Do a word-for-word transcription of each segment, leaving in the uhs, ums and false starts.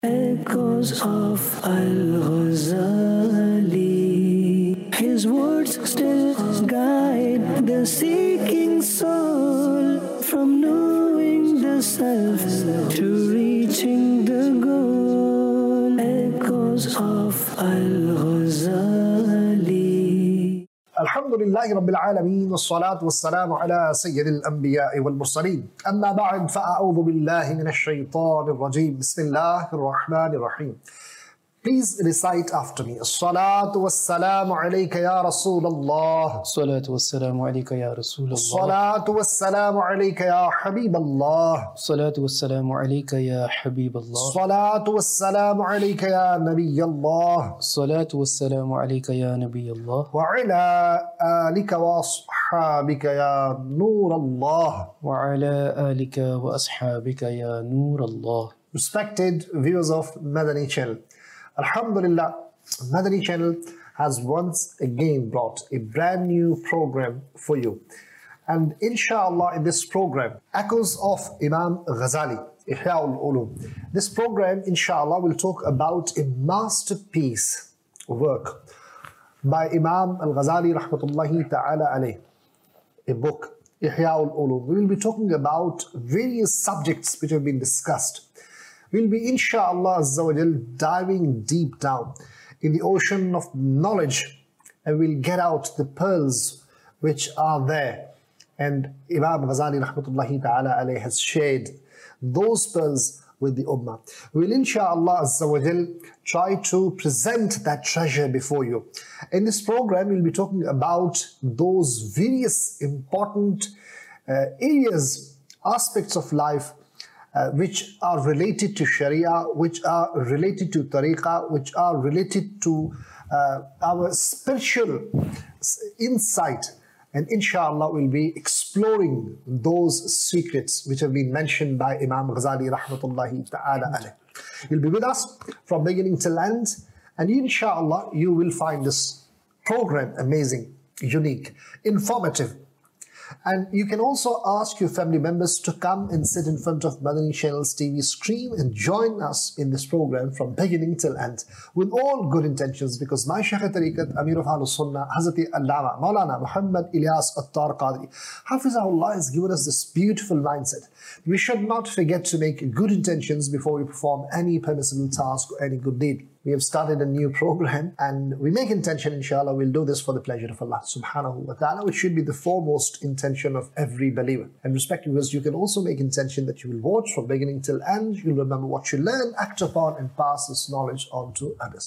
Echoes of Al-Ghazali. His words still guide the seeking soul from knowing the self to reaching the goal. Echoes of Al-Ghazali. Alhamdulillahi Rabbil Alameen, wassalatu wassalamu ala Sayyidil Anbiya'i wal Mursaleen. Amma ba'd, fa'a'udhu billahi minash shaitanir rajeem. Bismillahir Rahmanir Rahim. Please recite after me. As-salatu wassalamu alayka ya Rasulallah. Salatu wassalamu alayka ya Rasulallah. As-salatu wassalamu alayka ya Habiballah. Salatu wassalamu alayka ya Habiballah. As-salatu wassalamu alayka ya Nabiyallah. Salatu wassalamu alayka ya Nabiyallah. Wa ala alika wa ashabika ya Nurallah. Wa ala alika wa ashabika ya Nurallah. Respected viewers of Madani Channel, Alhamdulillah, Madani Channel has once again brought a brand new program for you. And inshallah, in this program, Echoes of Imam Ghazali, Ihya al-Ulum. This program, inshallah, will talk about a masterpiece work by Imam al-Ghazali, rahmatullahi ta'ala alayh, a book, Ihya al-Ulum. We will be talking about various subjects which have been discussed. We'll be, inshallah azza wa jal, diving deep down in the ocean of knowledge, and we'll get out the pearls which are there. And Imam Ghazali rahmatullahi ta'ala alayhi has shared those pearls with the ummah. We'll, inshallah azza wa jal, try to present that treasure before you. In this program, we'll be talking about those various important uh, areas, aspects of life, Uh, which are related to Sharia, which are related to Tariqah, which are related to uh, our spiritual insight. And inshallah, we'll be exploring those secrets which have been mentioned by Imam Ghazali rahmatullahi ta'ala alayh. You'll be with us from beginning till end, and inshallah, you will find this program amazing, unique, informative. And you can also ask your family members to come and sit in front of Madani Channel's T V screen and join us in this program from beginning till end with all good intentions, because my Shaykh Tariqat, Amir of Ahlus Sunnah, Hazrat Allama Maulana Muhammad Ilyas Attar Qadri, Hafizahullah, has given us this beautiful mindset. We should not forget to make good intentions before we perform any permissible task or any good deed. We have started a new program, and we make intention, inshallah, we'll do this for the pleasure of Allah subhanahu wa ta'ala, which should be the foremost intention of every believer. And respected viewers, you can also make intention that you will watch from beginning till end. You'll remember what you learn, act upon, and pass this knowledge on to others.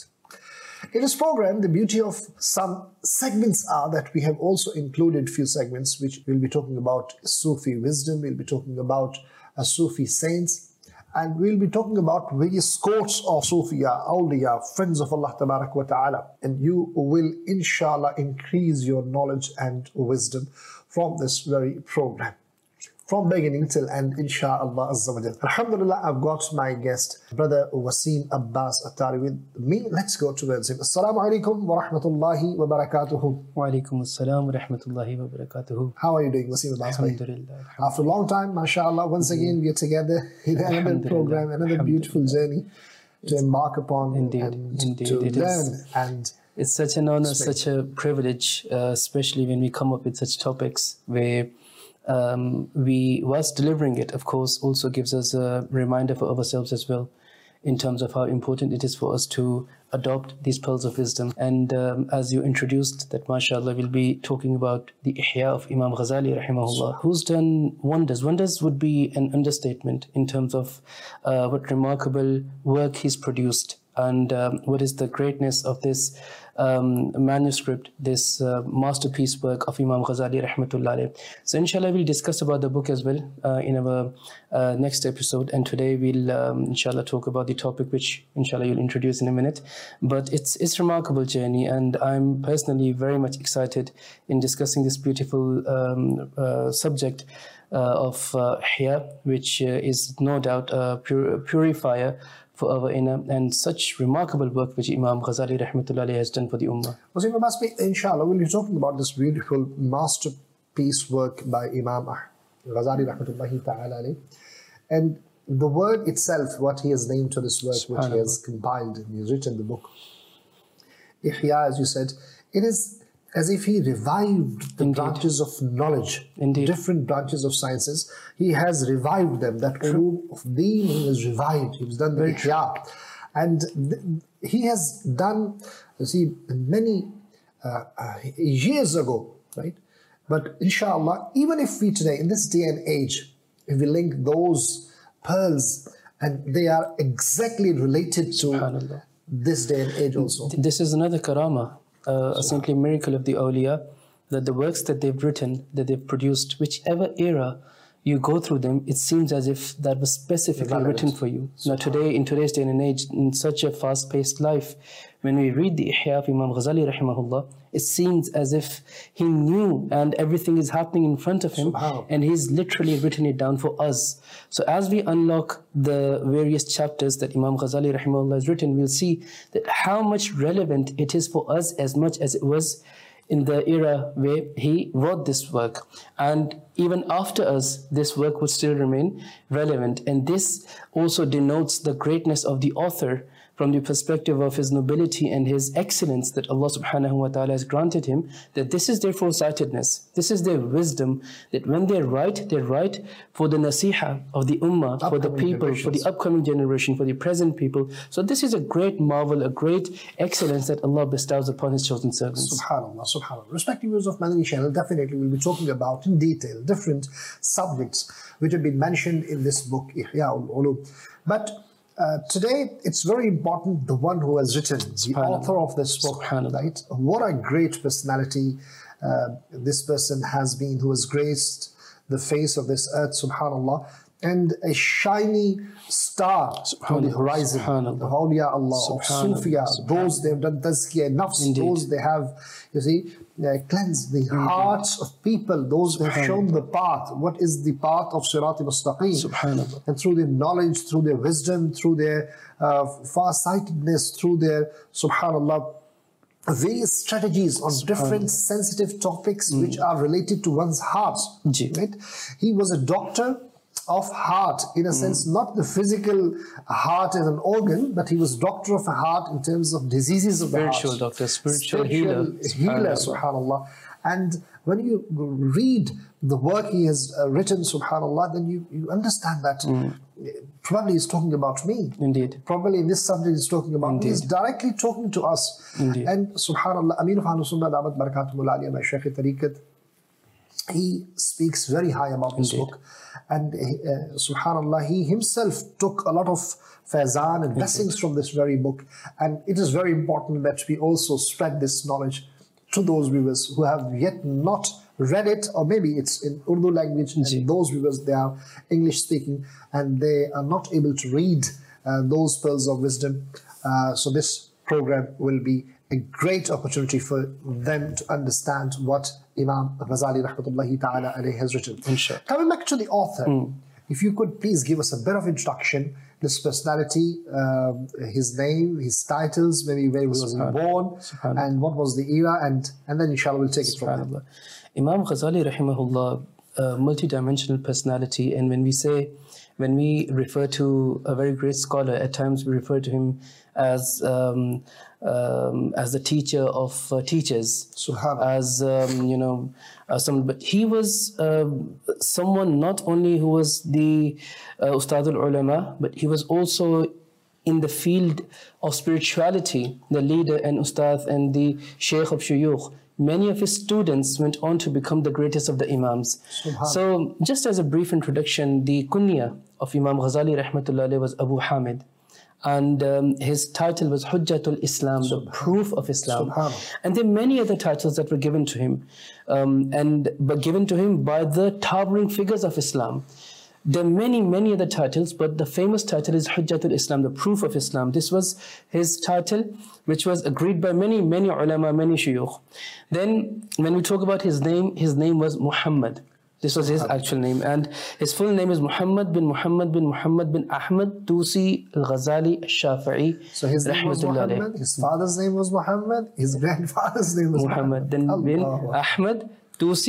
In this program, the beauty of some segments are that we have also included few segments which we'll be talking about Sufi wisdom, we'll be talking about uh, Sufi saints, and we'll be talking about various courts of Sufiya, Awliya, friends of Allah Tabarak wa Ta'ala. And you will, inshallah, increase your knowledge and wisdom from this very program. From beginning till end, inshallah azza wa jal. Alhamdulillah, I've got my guest, Brother Wasim Abbas Attari, with me. Let's go towards him. Assalamu alaikum wa rahmatullahi wa barakatuhu. Wa alaikum assalam wa rahmatullahi wa barakatuhu. How are you doing, Wasim Abbas? Alhamdulillah. After a long time, mashallah, once again we are together in another program, another beautiful journey to embark upon Indeed. and Indeed. to It learn. is. And It's such an honor, Respect. such a privilege, uh, especially when we come up with such topics where um, we, whilst delivering it, of course, also gives us a reminder for ourselves as well in terms of how important it is for us to adopt these pearls of wisdom. And um, as you introduced that, mashallah, we'll be talking about the Ihya of Imam Ghazali, rahimahullah, who's done wonders. Wonders would be an understatement in terms of uh, what remarkable work he's produced, and um, what is the greatness of this um, manuscript, this uh, masterpiece work of Imam Ghazali rahmatullah alayh. So inshallah, we'll discuss about the book as well uh, in our uh, next episode, and today we'll um, inshallah talk about the topic which inshallah you'll introduce in a minute. But it's it's remarkable journey, and I'm personally very much excited in discussing this beautiful um, uh, subject uh, of uh, Ihya, which uh, is no doubt a pur- purifier for our inner, and such remarkable work which Imam Ghazali rahmatullah alayhi has done for the ummah. Wasim Abbas, inshallah, we'll be talking about this beautiful masterpiece work by Imam Ghazali rahmatullahi ta'ala alayh. And the word itself, what he has named to this work, which he has compiled and he has written the book, Ihya, as you said, it is as if he revived the Indeed. branches of knowledge, Indeed. different branches of sciences. He has revived them. That ulum of deen, he has revived. He's done the Ihya. And th- he has done, you see, many uh, uh, years ago, right? But inshallah, even if we today, in this day and age, if we link those pearls, and they are exactly related to this day and age also. This is another karama, uh, a simply miracle of the awliya, that the works that they've written, that they've produced, whichever era you go through them, it seems as if that was specifically Relevant. written for you. Now today, in today's day and age, in such a fast-paced life, when we read the Ihya of Imam Ghazali rahimahullah, it seems as if he knew and everything is happening in front of him, and he's literally written it down for us. So as we unlock the various chapters that Imam Ghazali rahimahullah has written, we'll see that how much relevant it is for us as much as it was in the era where he wrote this work. And even after us, this work would still remain relevant. And this also denotes the greatness of the author from the perspective of his nobility and his excellence that Allah subhanahu wa ta'ala has granted him, that this is their foresightedness, this is their wisdom, that when they write, they write for the nasiha of the ummah, for the people, for the upcoming generation, for the present people. So this is a great marvel, a great excellence that Allah bestows upon His chosen servants. SubhanAllah, SubhanAllah. Respective viewers of Madani Channel, definitely we'll be talking about in detail different subjects which have been mentioned in this book, Ihya ul-Ulum. But Uh, today, it's very important the one who has written, the author of this book, right? What a great personality uh, this person has been, who has graced the face of this earth, subhanAllah, and a shiny star on the horizon. The awliya Allah, of Sufiya, those they have done tazkiyah nafs, those they have, you see, uh, cleansed the Indeed. hearts of people, those who have shown the path. What is the path of Sirat al-Mustaqim? And through their knowledge, through their wisdom, through their uh, far-sightedness, through their, subhanAllah, various strategies on different sensitive topics mm. which are related to one's heart. Right? He was a doctor of heart, in a mm. sense, not the physical heart as an organ, but he was doctor of a heart in terms of diseases of the heart. Spiritual doctor, spiritual, spiritual healer. Healer, subhanAllah. And when you read the work he has uh, written, subhanAllah, then you, you understand that mm. probably he's talking about me. Indeed. Probably in this subject he's talking about Indeed. me. He's directly talking to us. Indeed. And subhanAllah, Ameen of Ahlus Sunnah, Damat Barakatumul Aliyah, my Shaykh Tariqat, he speaks very high about this Indeed. book. And uh, subhanAllah, he himself took a lot of faizan and blessings Indeed. from this very book. And it is very important that we also spread this knowledge to those viewers who have yet not read it, or maybe it's in Urdu language, Indeed. and those viewers, they are English speaking, and they are not able to read uh, those pearls of wisdom. Uh, so this program will be a great opportunity for them to understand what Imam Ghazali rahmatullahi ta'ala alayhi has written. Inshallah. Coming back to the author, mm. if you could please give us a bit of introduction, this personality, uh, his name, his titles, maybe where he was born, and what was the era, and, and then inshallah we'll take it from there. Imam Ghazali rahimahullah, a multi-dimensional personality, and when we say, when we refer to a very great scholar, at times we refer to him as um, um, as the teacher of uh, teachers, as um, you know, uh, some. But he was uh, someone not only who was the uh, Ustad al-Ulama, but he was also in the field of spirituality, the leader and Ustad and the Shaykh of Shuyukh. Many of his students went on to become the greatest of the Imams. So, just as a brief introduction, the kunya of Imam Ghazali rahmatullah alayhi was Abu Hamid. And um, his title was Hujjatul Islam, the proof of Islam. And there are many other titles that were given to him, um, and but given to him by the towering figures of Islam. There are many, many other titles, but the famous title is Hujjatul Islam, the proof of Islam. This was his title, which was agreed by many, many ulama, many shuyukh. Then, when we talk about his name, his name was Muhammad. This was his actual name, and his full name is Muhammad bin Muhammad bin Muhammad bin Ahmad Tusi al-Ghazali al-Shafi'i. So his name was Muhammad, his father's name was Muhammad, his grandfather's name was Muhammad. Muhammad, then bin Ahmad Tusi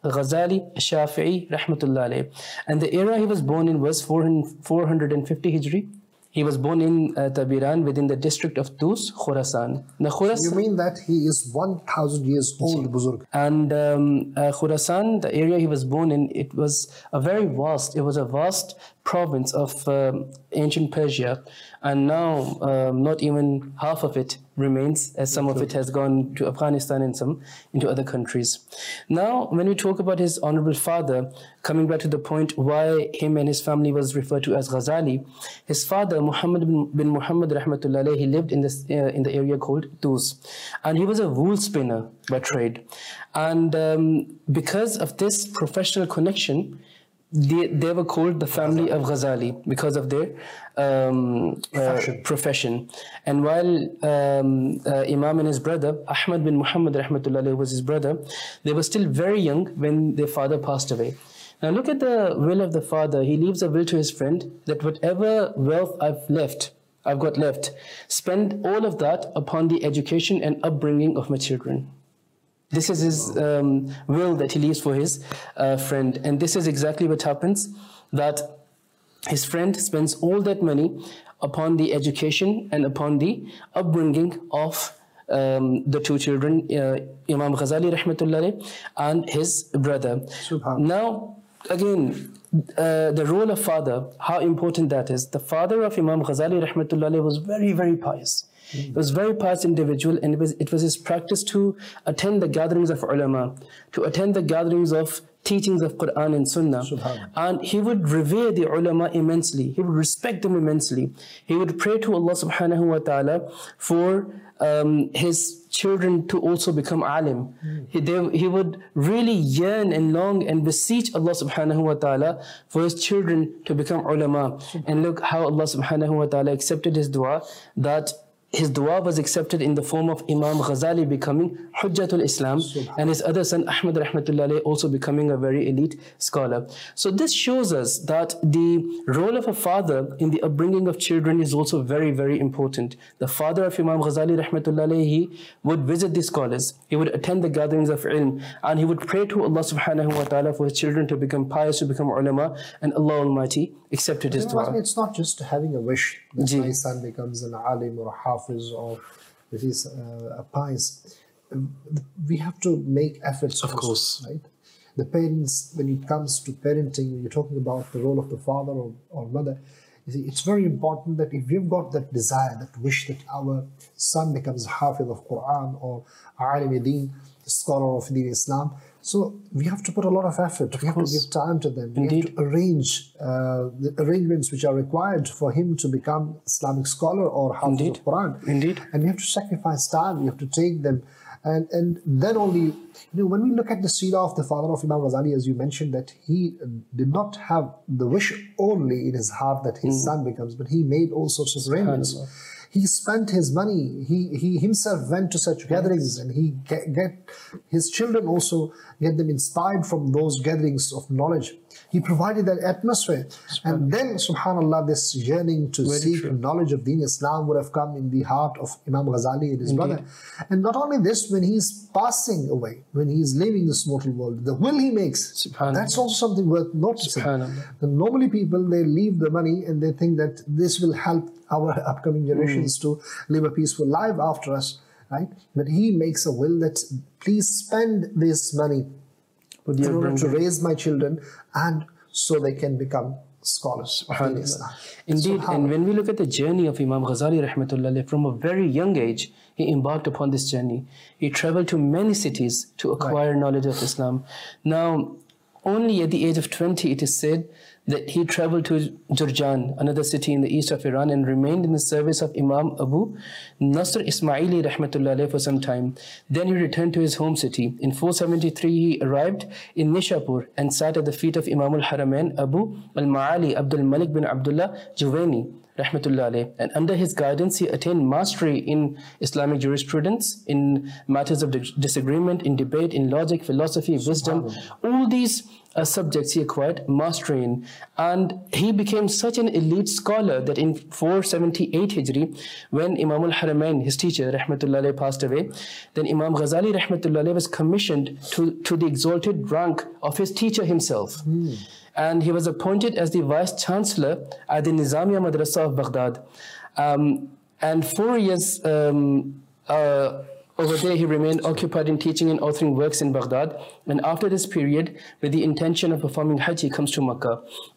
Ghazali Shafi'i rahmatullah alayh. And the era he was born in was four hundred fifty Hijri. He was born in uh, Tabiran within the district of Tus, Khurasan. Now, Khurasan, You mean that he is one thousand years old, Buzurg? and um, uh, Khurasan, the area he was born in, it was a very vast, it was a vast province of um, ancient Persia. And now um, not even half of it remains, as some of it has gone to Afghanistan and some into other countries. Now, when we talk about his honorable father, coming back to the point why him and his family was referred to as Ghazali, his father, Muhammad bin, bin Muhammad rahmatullah alayh, he lived in, this, uh, in the area called Tus. And he was a wool spinner by trade. And um, because of this professional connection, They, they were called the family of Ghazali because of their um, profession. Uh, profession. And while um, uh, Imam and his brother, Ahmad bin Muhammad rahmatullah was his brother, they were still very young when their father passed away. Now look at the will of the father. He leaves a will to his friend that whatever wealth I've left, I've got left, spend all of that upon the education and upbringing of my children. This is his um, will that he leaves for his uh, friend. And this is exactly what happens, that his friend spends all that money upon the education and upon the upbringing of um, the two children, uh, Imam Ghazali rahmatullah and his brother. Now, again, uh, the role of father, how important that is. The father of Imam Ghazali rahmatullah was very, very pious. He was a very pious individual, and it was, it was his practice to attend the gatherings of ulama, to attend the gatherings of teachings of Quran and Sunnah. And he would revere the ulama immensely. He would respect them immensely. He would pray to Allah subhanahu wa ta'ala for um, his children to also become alim. Mm. He, they, he would really yearn and long and beseech Allah subhanahu wa ta'ala for his children to become ulama. And look how Allah subhanahu wa ta'ala accepted his dua, that his dua was accepted in the form of Imam Ghazali becoming Hujjatul Islam, and his other son Ahmad rahmatullah alayh also becoming a very elite scholar. So this shows us that the role of a father in the upbringing of children is also very, very important. The father of Imam Ghazali rahmatullah alayh, he would visit the scholars, he would attend the gatherings of ilm, and he would pray to Allah subhanahu wa ta'ala for his children to become pious, to become ulama, and Allah Almighty accepted his dua. It's not just having a wish that Gee. my son becomes an alim or a hafiz or that he's uh, a pious. We have to make efforts. Of also, course. Right? The parents, when it comes to parenting, when you're talking about the role of the father or, or mother, you see, it's very important that if we've got that desire, that wish that our son becomes a hafiz of Quran or alim deen, scholar of Deen Islam, so we have to put a lot of effort. Of we have course. to give time to them. Indeed. We have to arrange uh, the arrangements which are required for him to become Islamic scholar or hafiz Indeed. of Quran. Indeed. And we have to sacrifice time. We have to take them. And, and then only, you know, when we look at the seerah of the father of Imam Ghazali, as you mentioned, that he did not have the wish only in his heart that his mm. son becomes, but he made all sorts of arrangements. He spent his money. He he himself went to such gatherings, and he get, get his children also get them inspired from those gatherings of knowledge. He provided that atmosphere, and then, subhanallah, this yearning to Very seek true. knowledge of Deen Islam would have come in the heart of Imam Ghazali and his Indeed. brother. And not only this, when he's passing away, when he's leaving this mortal world, the will he makes, that's also something worth noticing. Normally, people, they leave the money and they think that this will help our upcoming generations mm. to live a peaceful life after us, right? But he makes a will that please spend this money in order to raise my children and so they can become scholars of Islam. Indeed, so and when we look at the journey of Imam Ghazali rahmatullah, from a very young age, he embarked upon this journey. He traveled to many cities to acquire right. knowledge of Islam. Now, only at the age of twenty, it is said that he traveled to Jurjan, another city in the east of Iran, and remained in the service of Imam Abu Nasr Ismaili rahmatullah for some time. Then he returned to his home city. In four seventy-three, he arrived in Nishapur and sat at the feet of Imam al-Haramain Abu al-Ma'ali Abdul Malik bin Abdullah Juwaini rahmatullah alayh. And under his guidance, he attained mastery in Islamic jurisprudence, in matters of disagreement, in debate, in logic, philosophy, wisdom. All these uh, subjects he acquired mastery in. And he became such an elite scholar that in four seventy-eight Hijri, when Imam al-Haramain, his teacher, Rahmatullah alayhi, passed away, then Imam Ghazali, Rahmatullah alayhi, was commissioned to, to the exalted rank of his teacher himself. Mm. And he was appointed as the vice chancellor at the Nizamiya Madrasa of Baghdad. Um, and four years um, uh, over there, he remained occupied in teaching and authoring works in Baghdad. And after this period, with the intention of performing Hajj, he comes to Makkah.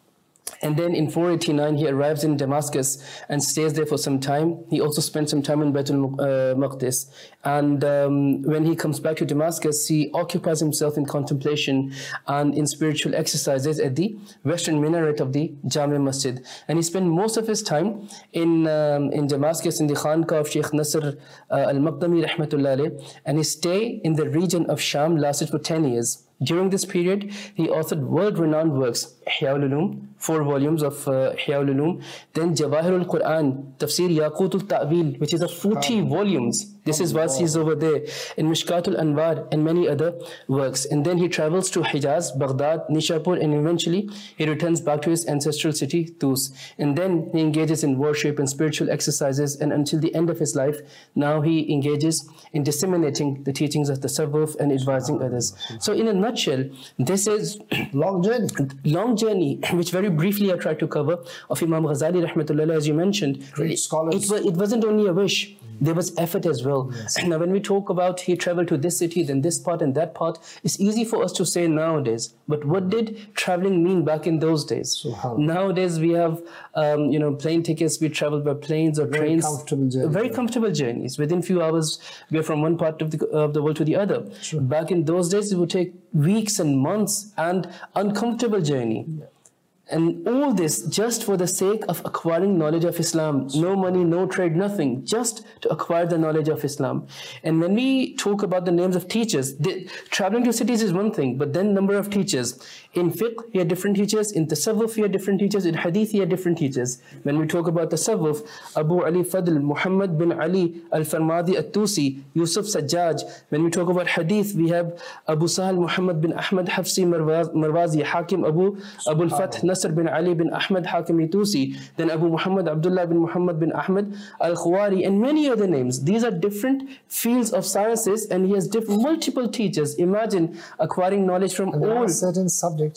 And then in four eighty-nine, he arrives in Damascus and stays there for some time. He also spent some time in Baitul uh, Maqdis. And um, when he comes back to Damascus, he occupies himself in contemplation and in spiritual exercises at the western minaret of the Jami Masjid. And he spent most of his time in um, in Damascus, in the Khanqah of Sheikh Nasr uh, al-Maqdami, rahmatullah alayh. And his stay in the region of Sham lasted for ten years. During this period, he authored world-renowned works, Ihya ul-Ulum, four volumes of uh, Ihya ul-Ulum, then Jawahir al-Quran, Tafsir Yaqut al-Ta'wil, which is of forty volumes. This is what he's over there, in Mishkat al-Anwar, and many other works. And then he travels to Hijaz, Baghdad, Nishapur, and eventually he returns back to his ancestral city, Tus. And then he engages in worship and spiritual exercises, and until the end of his life, now he engages in disseminating the teachings of the Tasawwuf and advising others. So in a nutshell, this is long journey, long journey, which very briefly I tried to cover, of Imam Ghazali, rahmatullah, as you mentioned. Great scholars. It, it wasn't only a wish. There was effort as well. Yes. Now, when we talk about he traveled to this city, then this part and that part, it's easy for us to say nowadays. But what did traveling mean back in those days? So nowadays, we have, um, you know, plane tickets. We travel by planes or very trains. Comfortable journey, very comfortable journeys. Within few hours, we are from one part of the of the world to the other. Sure. Back in those days, it would take weeks and months and uncomfortable journey. Yeah. And all this just for the sake of acquiring knowledge of Islam. No money, no trade, nothing. Just to acquire the knowledge of Islam. And when we talk about the names of teachers, the, traveling to cities is one thing, but then number of teachers. In fiqh, he had different teachers. In tasawwuf, he had different teachers. In hadith, he had different teachers. When we talk about tasawwuf, Abu Ali Fadl, Muhammad bin Ali al-Farmadi al-Tusi, Yusuf Sajjaj. When we talk about hadith, we have Abu Sahal Muhammad bin Ahmad Hafsi Marwazi, Hakim Abu Abu al-Fath Nasr bin Ali bin Ahmad Hakimi Tusi, then Abu Muhammad Abdullah bin Muhammad bin Ahmad al-Khawari, and many other names. These are different fields of sciences, and he has different, multiple teachers. Imagine acquiring knowledge from and all certain subjects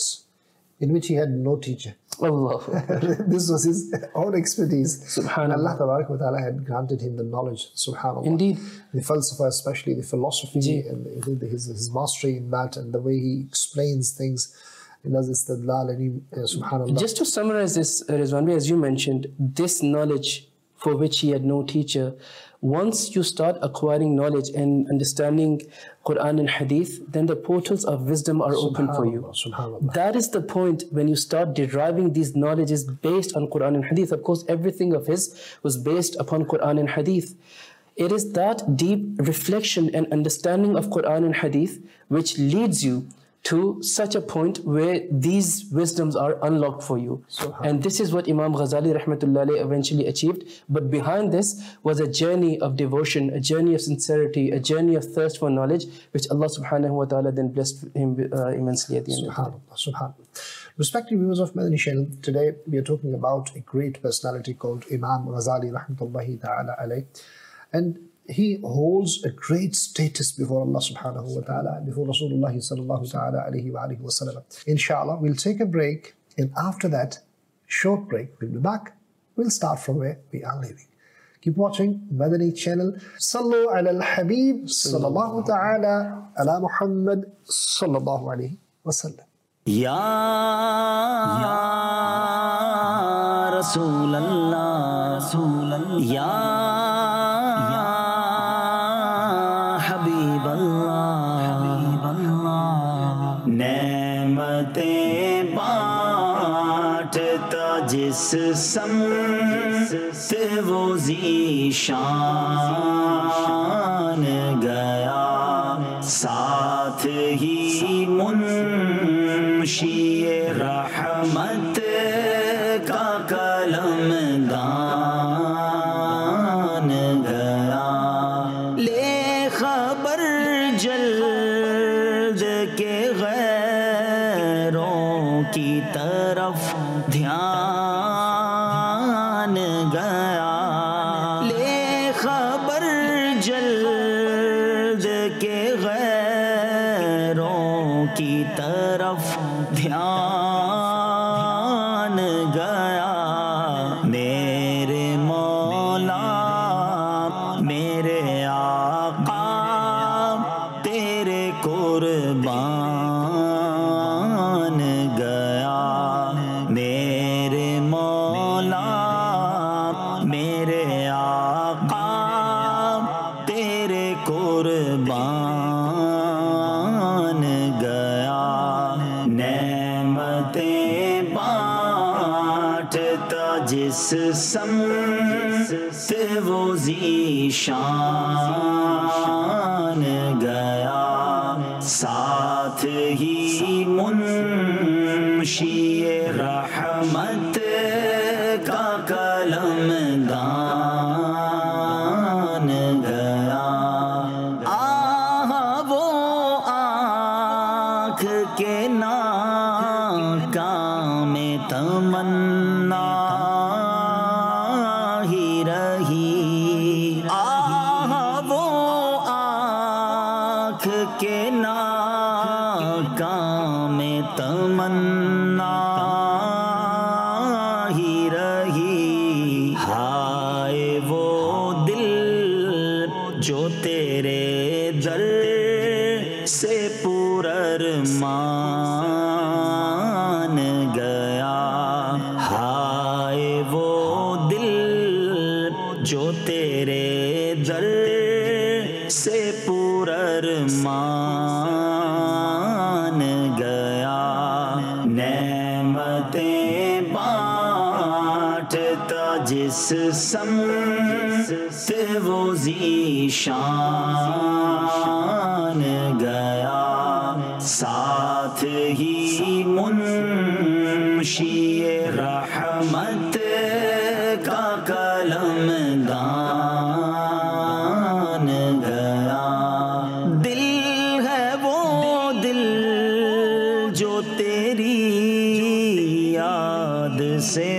in which he had no teacher. Allah. This was his own expertise. Subhanallah. Allah Tabarak wa Ta'ala had granted him the knowledge. Subhanallah. Indeed. The falsafa, especially the philosophy, Indeed. and his, his mastery in that, and the way he explains things. He does istidlal, and he, uh, subhanallah. Just to summarize this, Rizwanbi, as you mentioned, this knowledge for which he had no teacher, once you start acquiring knowledge and understanding Quran and Hadith, then the portals of wisdom are open for you. Subhanallah. That is the point when you start deriving these knowledges based on Quran and Hadith. Of course, everything of his was based upon Quran and Hadith. It is that deep reflection and understanding of Quran and Hadith which leads you to such a point where these wisdoms are unlocked for you. And this is what Imam Ghazali rahmatullah alayhi eventually achieved. But behind this was a journey of devotion, a journey of sincerity, a journey of thirst for knowledge, which Allah subhanahu wa ta'ala then blessed him uh, immensely at the end subhanallah, of it. Subhanallah. Respected viewers of Madani Channel, today we are talking about a great personality called Imam Ghazali rahmatullahi ta'ala alayhi. And he holds a great status before Allah subhanahu wa ta'ala, before Rasulullah sallallahu ta'ala alayhi wa alayhi wa sallam. Inshallah, we'll take a break, and after that, short break, we'll be back. We'll start from where we are leaving. Keep watching Madani Channel. Sallu ala al-Habib sallallahu ta'ala ala Muhammad sallallahu alayhi wa sallam. Ya Rasulallah, Ya जिस समत वो ज़ीशान गया, साथ ही मुंशी रहमत का कलमदान गया। ले खबर जल्द के गैरों جلد کے غیروں کی طرف دھیان گیا میرے مولا میرے آقا تیرے قربان گیا میرے مولا میرے آقا تیرے قربان گیا نعمتیں بانٹتا جس سمت وہ ذیشان گیا ساتھ ہی منشی رحمت کا قلم دان گیا آہ وہ آنکھ کے ناکام تمنا ہی رہی آہ وہ آنکھ کے ناکام تمنا ہی رہی ہائے وہ دل جو تیرے در سے پرارمان گیا ہائے وہ دل جو تیرے در سے پرارمان گیا نعمتیں بانٹتا جس سمت وہ ذیشان گیا ساتھ ہی منشی رحمت کا قلم دان گیا دل ہے وہ دل جو تیری یاد سے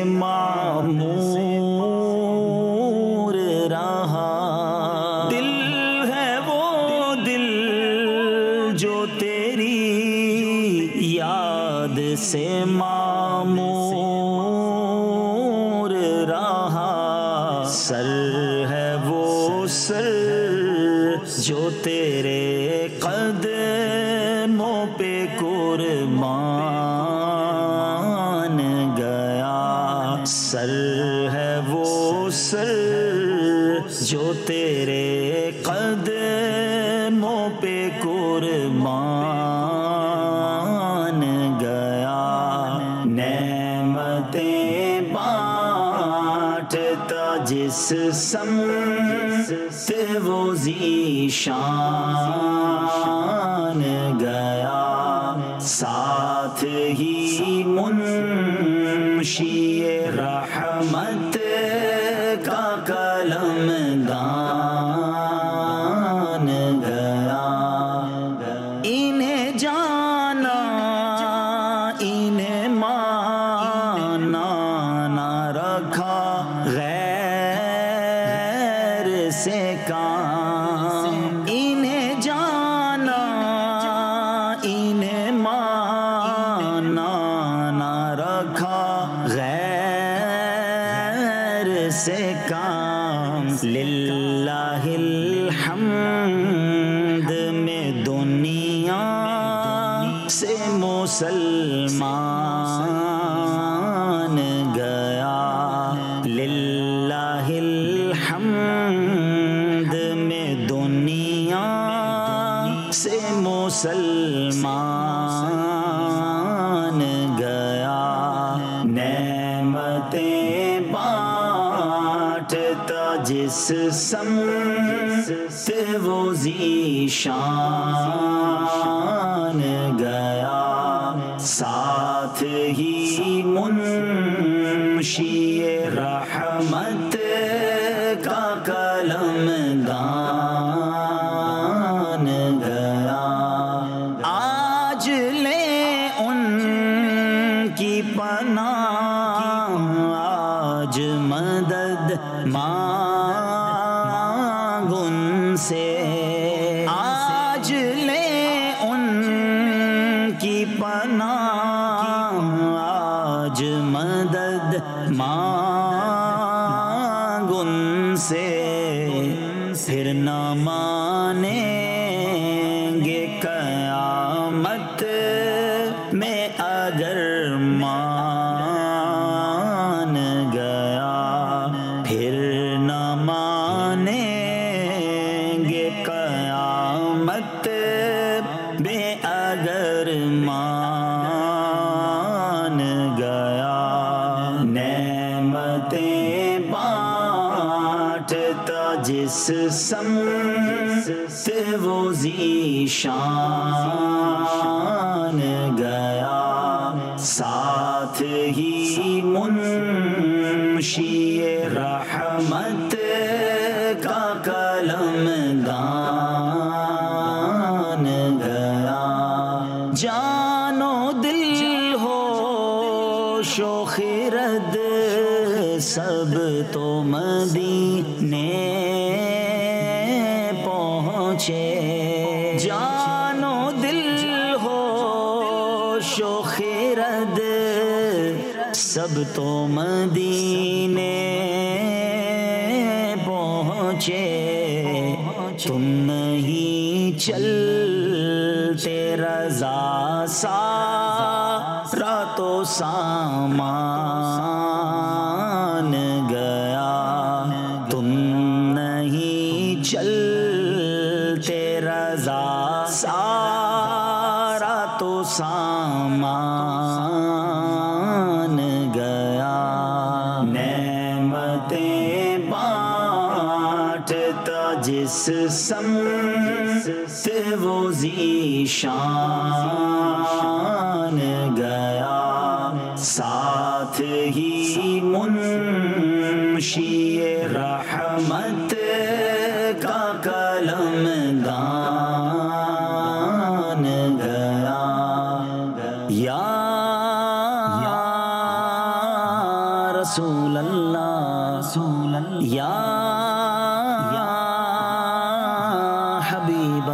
معمور رہا دل ہے وہ دل جو تیری یاد سے معمور رہا سر ہے وہ سر جو تیرے قدموں پہ قربان گیا سر ہے وہ سر جو تیرے قدموں پہ قربان گیا نعمتیں بانٹتا جس سمت وہ ذیشان گیا ساتھ ہی منشی رحمت کا قلم دان گیا انہیں جانا انہیں مانا نہ رکھا غیر سے کام انہیں جانا انہیں مانا نہ رکھا غیر سے کام للہ الحمد میں دنیا سے مسلمان گیا للہ الحمد میں دنیا سے مسلمان گیا نعمتیں بانٹتا جس سمت وہ ذیشان گیا ساتھ ہی منشی رحمت کا قلم دان گیا آج لے ان کی پناہ آج مدد مانگ ان پھر نہ مانیں گے قیامت میں اگر مان گیا پھر نہ مانیں گے قیامت میں اگر مان گیا نعمتیں بانٹتا جس سمت وہ ذیشان گیا ساتھ ہی منشی رحمت کا قلم دان گیا جان و دل ہوش و خرد سب تو مدینے پہنچے جان و دل ہوش و خرد سب تو مدینے پہنچے تم نہیں چلتے رضا سارا تو سامان گیا تم نہیں چلتے رضا سارا تو سامان گیا نعمتیں بانٹتا جس سمت وہ ذیشان گیا ساتھ ہی منشی رحمت کا قلم دان گیا یا رسول اللہ یا حبیب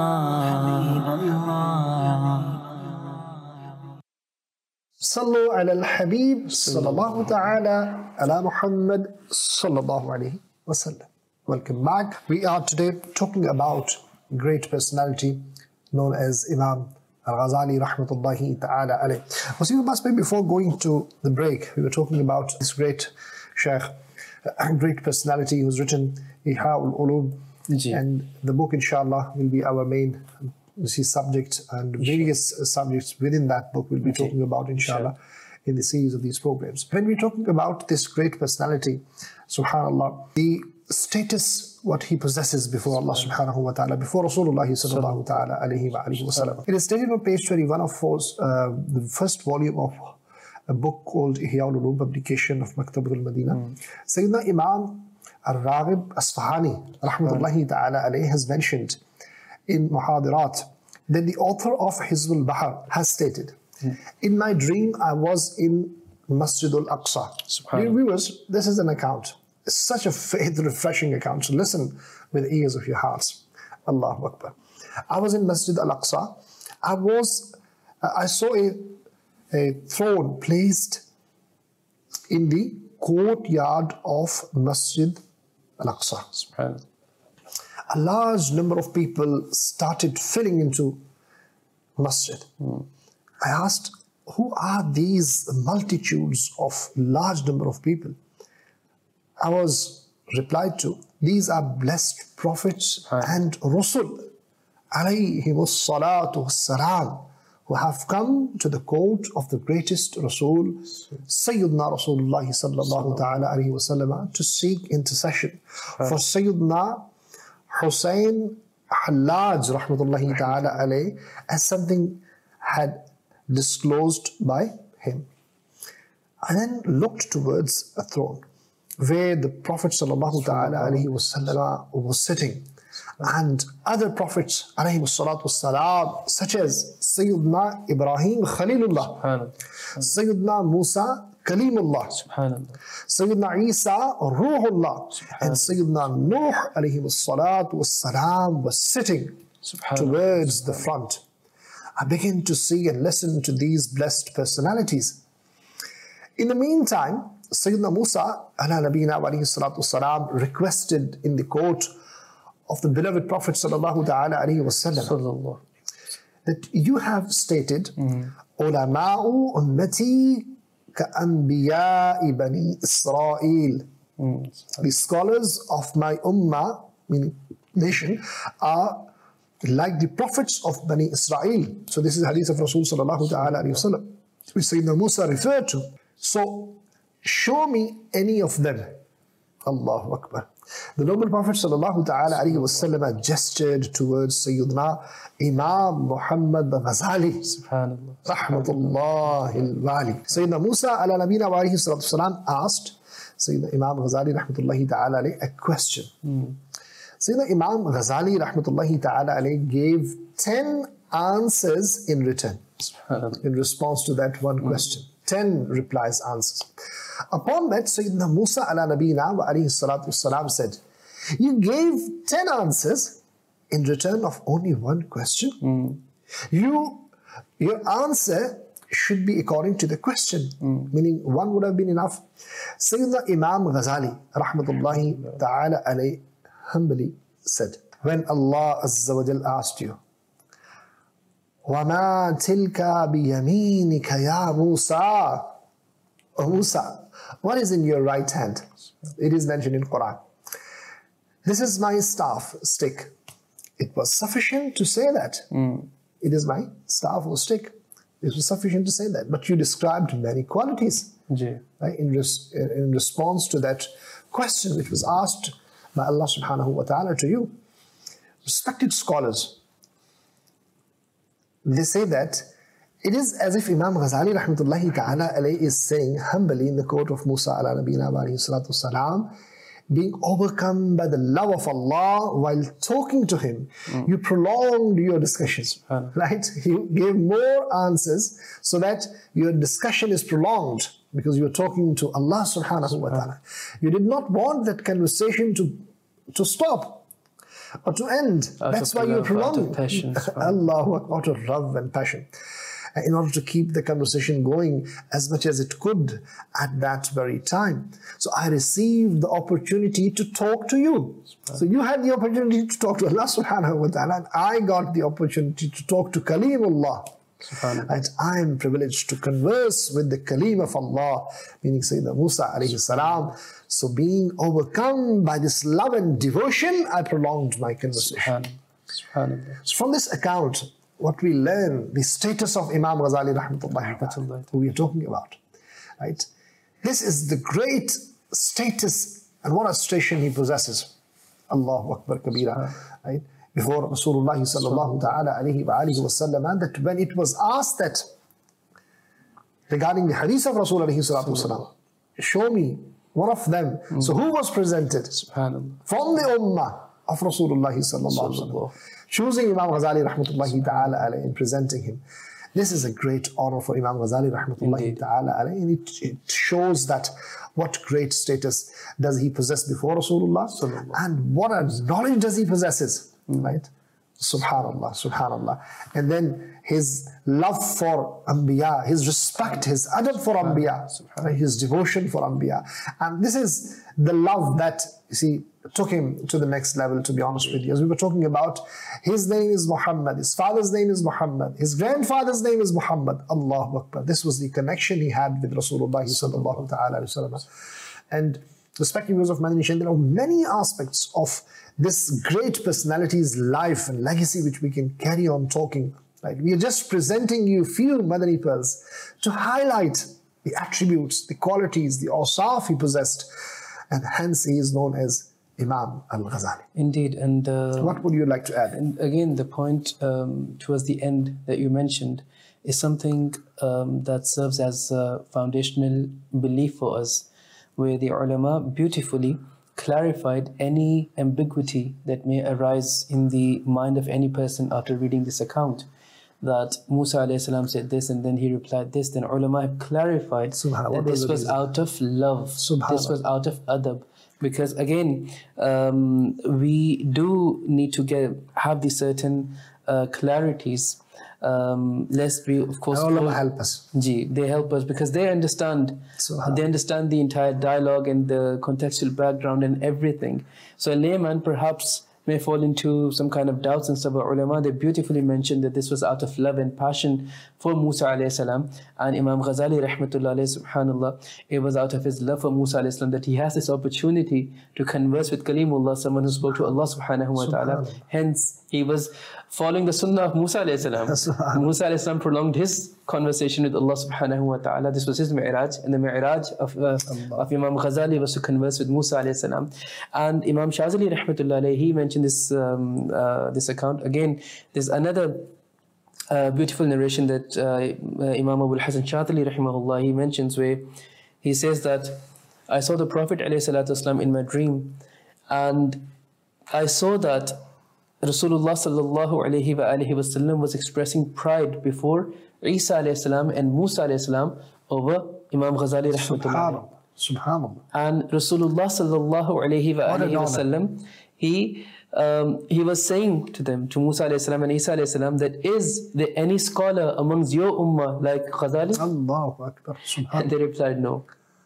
صلوا على الحبيب صلى الله ta'ala ala Muhammad sallallahu alayhi wa sallam. Welcome back. We are today talking about a great personality known as Imam Al-Ghazali rahmatullahi ta'ala alayh. Was you must be before going to the break, we were talking about this great Shaykh, a great personality who's written Ihya ul-Ulum, and the book inshallah will be our main see subject, and various uh, subjects within that book we'll be okay. talking about inshallah sure. in the series of these programs. When we're talking about this great personality, subhanallah, the status what he possesses before Allah subhanahu wa ta'ala, before Rasulullah sallallahu ta'ala alayhi wa alayhi wa sallam. It is stated on page twenty-one of four's, uh, the first volume of a book called Ihya ul-Ulum, publication of Maktabat al-Madinah. Mm. Sayyidina Imam Al-Raghib Asfahani rahmatullahi ta'ala alayhi has mentioned in Muhadirat that the author of Hizb al-Bahr has stated, mm. in my dream I was in Masjid al-Aqsa. Dear viewers, this is an account. It's such a faith refreshing account. So listen with the ears of your hearts. Allahu Akbar. I was in Masjid al-Aqsa. I was, uh, I saw a, a throne placed in the courtyard of Masjid al-Aqsa. Subhanallah. A large number of people started filling into Masjid. Mm. I asked, who are these multitudes of large number of people? I was replied to, these are blessed prophets Hi. and Rasul, alayhimus salatu wassalam, who have come to the court of the greatest Rasul, Sayyidina Rasulullah sallallahu ta'ala alayhi wa sallam, to seek intercession Hi. for Sayyidina Hussain Hallaj rahmatullahi ta'ala alayhi, as something had disclosed by him. I then looked towards a throne where the Prophet sallallahu ta'ala alayhi wa sallam was sitting, and other prophets alayhi salatu wassalam, such as Sayyidina Ibrahim Khalilullah, Sayyidina Musa Kalimullah, Sayyidina Isa Ruhullah, and Sayyidina Nuh alayhi salatu wassalam was sitting towards the front. I began to see and listen to these blessed personalities. In the meantime, Sayyidina Musa ala nabiyina wa alayhi salatu wassalam requested in the court of the beloved Prophet sallallahu ta'ala alayhi wa sallam, Sallallahu. that you have stated, Ulama'u ummati ka'anbiya'i bani Israel. The scholars of my ummah, meaning nation, are like the prophets of Bani Israel. So this is hadith of Rasul sallallahu ta'ala alayhi wa sallam, which Sayyidina Musa referred to. So show me any of them. Allahu Akbar. The noble Prophet sallallahu ta'ala alayhi wa sallam gestured towards Sayyidina Imam Muhammad Ghazali, Subhanallah. rahmatullahi al-wali. Sayyidina Musa ala nabina wa alayhi salatu salam asked Sayyidina Imam Ghazali rahmatullahi ta'ala alayhi a question. Mm. Sayyidina Imam Ghazali rahmatullahi ta'ala alayhi gave ten answers in return, in response to that one mm. question. Ten replies, answers. Upon that, Sayyidina Musa ala nabina wa alayhi salatu salam said, you gave ten answers in return of only one question. Mm. You, your answer should be according to the question, mm. meaning one would have been enough. Sayyidina Imam Ghazali rahmatullahi ta'ala alayhi humbly said, when Allah Azza wa Jal asked you, وَمَا تِلْكَ بِيَمِينِكَ يَا مُوسَى, O Musa, what is in your right hand? It is mentioned in Quran. This is my staff, stick. It was sufficient to say that. Mm. It is my staff or stick. It was sufficient to say that. But you described many qualities, right, in, res in response to that question which was asked by Allah subhanahu wa ta'ala to you. Respected scholars, they say that it is as if Imam Ghazali rahmatullahi ta'ala alayhi is saying humbly in the court of Musa ala nabina wa alayhi salatu salam, being overcome by the love of Allah while talking to him, mm. you prolonged your discussions, right? You gave more answers so that your discussion is prolonged because you are talking to Allah subhanahu wa ta'ala. You did not want that conversation to, to stop or to end. Out That's why you prolonged. Allah, out of love and passion. In order to keep the conversation going as much as it could at that very time. So I received the opportunity to talk to you. So you had the opportunity to talk to Allah subhanahu wa ta'ala, and I got the opportunity to talk to Kalimullah. And I am privileged to converse with the Kalim of Allah, meaning Sayyidina Musa alayhi salam. So being overcome by this love and devotion, I prolonged my conversation. So from this account, what we learn, the status of Imam Ghazali rahmatullahi ta'ala, who we are talking about, right? This is the great status and what a station he possesses. Allahu Akbar Kabira, right? Before Rasulullah sallallahu ta'ala alayhi wa alihi wa sallam, that when it was asked that regarding the hadith of Rasul alayhi salatu wasalam, show me one of them. Mm. So who was presented? Subhanallah. From the ummah of Rasulullah sallallahu alayhi wa sallam. Choosing Imam Ghazali rahmatullahi ta'ala alayhi and presenting him. This is a great honor for Imam Ghazali rahmatullahi ta'ala alayhi, and it, it shows that what great status does he possess before Rasulullah, and what a knowledge does he possesses, mm. right? Subhanallah, subhanallah. And then his love for Anbiya, his respect, his adab for Anbiya, right? His devotion for Anbiya. And this is the love that, you see, took him to the next level, to be honest with you. As we were talking about, his name is Muhammad, his father's name is Muhammad, his grandfather's name is Muhammad. Allahu Akbar. This was the connection he had with Rasulullah sallallahu ta'ala alayhi wa sallam. And respecting viewers of Madani Nation, there are many aspects of this great personality's life and legacy which we can carry on talking. Right? We are just presenting you few Madani pearls to highlight the attributes, the qualities, the awsaf he possessed, and hence he is known as Imam Al-Ghazali. Indeed. And uh, what would you like to add? And again, the point um, towards the end that you mentioned is something um, that serves as a foundational belief for us, where the ulama beautifully clarified any ambiguity that may arise in the mind of any person after reading this account. That Musa alayhi salam said this and then he replied this. Then ulama have clarified that this was out of love. This was out of adab. Because again, um, we do need to get have these certain uh, clarities. Um, lest we, of course, ulama help us. Gee, they help us because they understand. They understand the entire dialogue and the contextual background and everything. So a layman perhaps may fall into some kind of doubts and stuff, but ulama, they beautifully mentioned that this was out of love and passion for Musa alayhi salam. And Imam Ghazali rahmatullah alayhi, subhanallah, it was out of his love for Musa alayhi salam that he has this opportunity to converse with Kalimullah, someone who spoke to Allah subhanahu wa ta'ala. Hence, he was following the sunnah of Musa alayhi salam. Musa alayhi salam prolonged his conversation with Allah subhanahu wa ta'ala. This was his mi'raj, and the mi'raj of, uh, of Imam Ghazali was to converse with Musa alayhi salam. And Imam Shazali rahmatullah alayhi, he mentioned this, um, uh, this account. Again, there's another uh, beautiful narration that uh, uh, Imam Abu al-Hasan Shadhili rahimahullah, he mentions, where he says that I saw the Prophet alayhi salatu wasalam in my dream, and I saw that Rasulullah sallallahu alayhi wa alihi wasallam was expressing pride before Isa alayhi salam and Musa alayhi salam over Imam Ghazali rahmatullah. Subhanallah. And Rasulullah sallallahu alayhi wa alihi wasallam, he um, he was saying to them, to Musa alayhi salam and Isa alayhi salam, that is there any scholar amongst your ummah like Ghazali? Allahu Akbar. And they replied, no.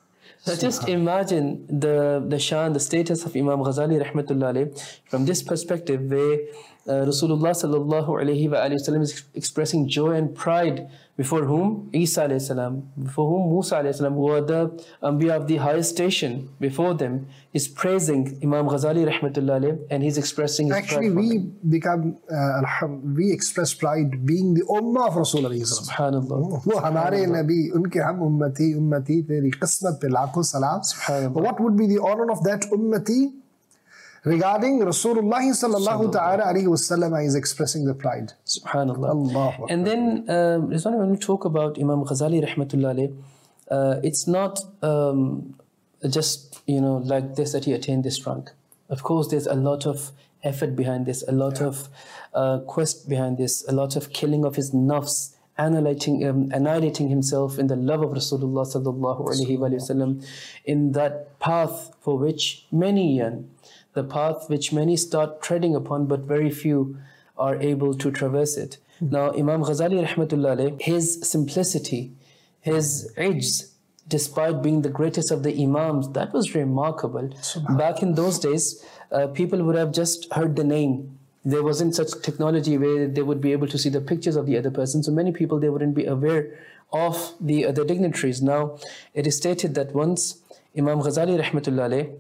So just imagine the, the shan, the status of Imam Ghazali rahmatullah alayhi from this perspective, where uh, Rasulullah sallallahu alayhi wa sallam is expressing joy and pride before whom? Isa alayhi salam, before whom Musa alayhi salam, who are the Anbiya of the highest station before them, is praising Imam Ghazali rahmatullah alayhi, and he's expressing his Actually, pride. we become, uh, we express pride being the ummah of Rasul alayhi salam. Subhanallah. वो हमारे नबी उनके हम उम्मती उम्मती तेरी किस्मत पे लाखों सलाम. But what would be the honor of that ummati regarding Rasulullah sallallahu ta'ala alayhi wasallam is expressing the pride. Subhanallah. Allah. And then uh, when we talk about Imam Ghazali rahmatullah alayhi, uh, it's not um, just, you know, like this that he attained this rank. Of course, there's a lot of effort behind this, a lot yeah. of uh, quest behind this, a lot of killing of his nafs, annihilating, um, annihilating himself in the love of Rasulullah sallallahu alaihi wasallam, in that path for which many yearn, the path which many start treading upon, but very few are able to traverse it. Mm-hmm. Now, Imam Ghazali rahmatullah alayhi, his simplicity, his ijz, despite being the greatest of the imams, that was remarkable. Back in those days, uh, people would have just heard the name. There wasn't such technology where they would be able to see the pictures of the other person. So many people, they wouldn't be aware of the other dignitaries. Now, it is stated that once Imam Ghazali rahmatullah alayhi,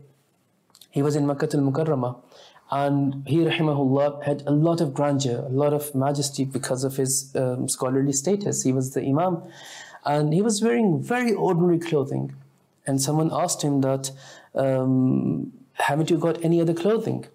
he was in Makkah al-Mukarramah, and he rahimahullah had a lot of grandeur, a lot of majesty because of his um, scholarly status. He was the imam, and he was wearing very ordinary clothing. And someone asked him that, um, haven't you got any other clothing?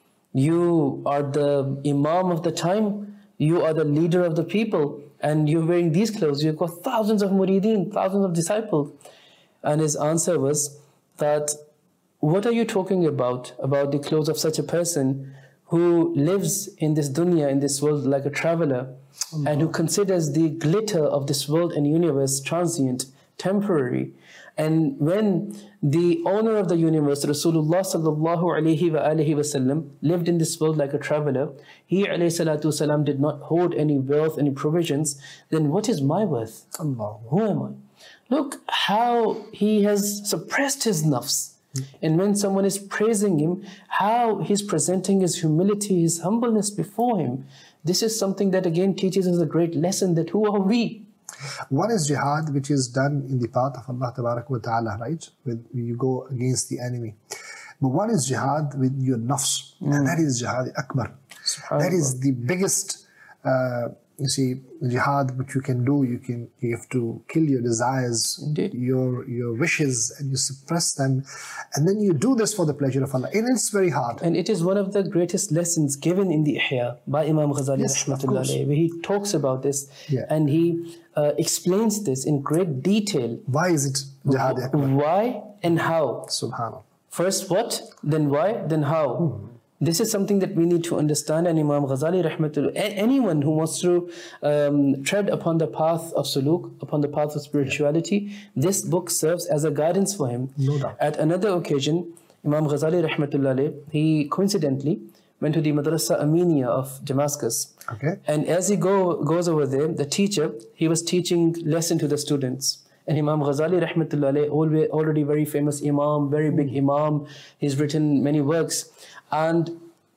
You are the imam of the time, you are the leader of the people, and you're wearing these clothes. You've got thousands of murideen, thousands of disciples. And his answer was that, what are you talking about, about the clothes of such a person who lives in this dunya, in this world, like a traveler, Allah, and who considers the glitter of this world and universe transient, temporary. And when the owner of the universe, Rasulullah sallallahu alayhi wa alihi wasallam, lived in this world like a traveler, he alayhi salatu wasalam did not hoard any wealth, any provisions, then what is my worth? Allah. Who am I? Look how he has suppressed his nafs. And when someone is praising him, how he's presenting his humility, his humbleness before him. This is something that again teaches us a great lesson, that who are we? One is jihad, which is done in the path of Allah Tabarak wa Ta'ala, right? When you go against the enemy. But one is jihad with your nafs, mm. and that is jihad akbar. That is the biggest, uh, you see, jihad which you can do. You can, you have to kill your desires, Indeed. your your wishes, and you suppress them, and then you do this for the pleasure of Allah. And it's very hard. And it is one of the greatest lessons given in the Ihya by Imam Ghazali yes, rahmatullah alayhi, where he talks about this, yeah. and he uh, explains this in great detail. Why is it jihad akbar? Why and how? Subhanallah. First what, then why, then how. Hmm. This is something that we need to understand, and Imam Ghazali rahmatullah, anyone who wants to um, tread upon the path of suluk, upon the path of spirituality, yeah. this book serves as a guidance for him. No doubt. At another occasion, Imam Ghazali rahmatullah, he coincidentally went to the Madrasa Aminiya of Damascus. Okay. And as he go, goes over there, the teacher, he was teaching lesson to the students. And Imam Ghazali rahmatullah, already very famous imam, very big imam, he's written many works. And